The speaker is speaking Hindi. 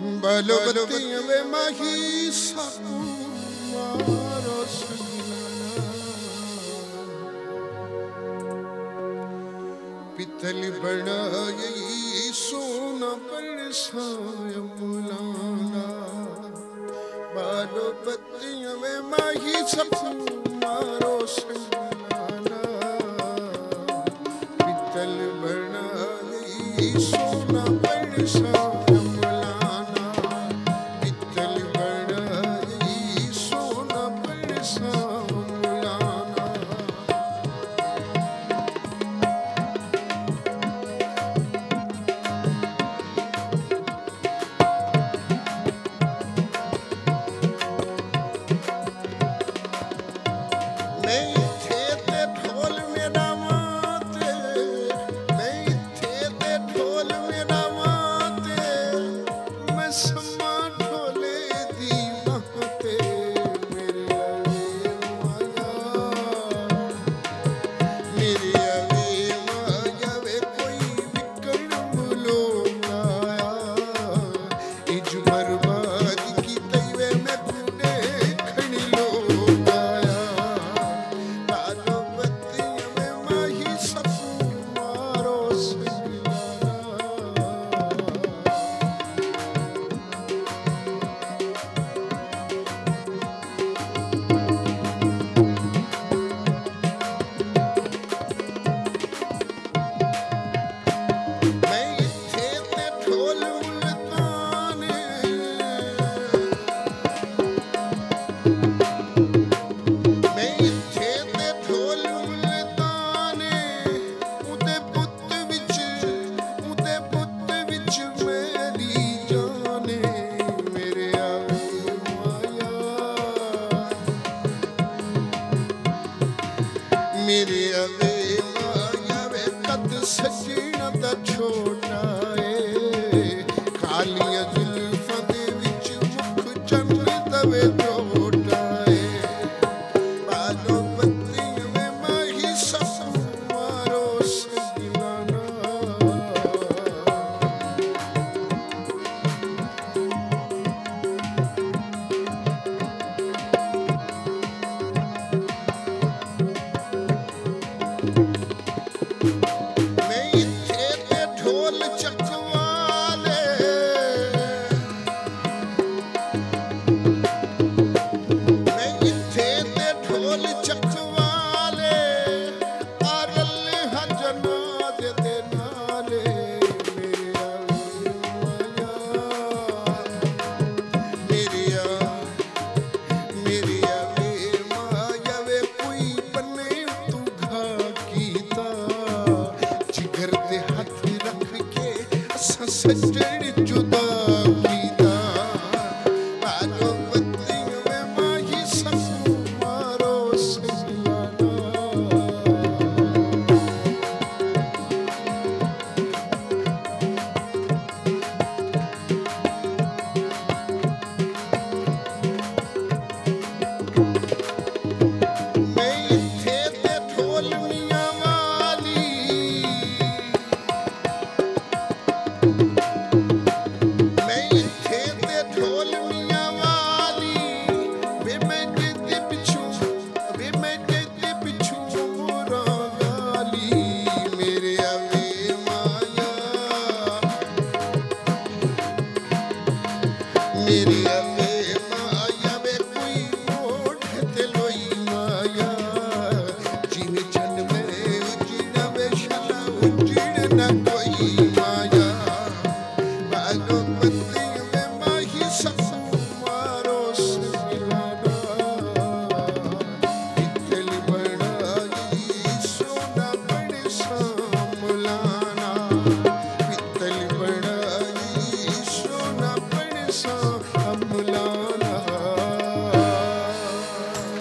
बलवती वे माही साकू मारो सजना पितल बनाई सोना बरसाय मुलाना बलवती वे माही साकू मारो सजना पितल बनाई सोना बरसाय मेरे अवे माया वे कद सजना दा छोटा ए कालियां जुल्फां दे विच मुख चंद तवे छोटा ए बालो बत्ती वे माही साकू मारो सजना सजन जुदा कीदा बालो बत्ती वे माही साकू मारो सजना मैं इत्थे ते ढोल मियां वाली मेरे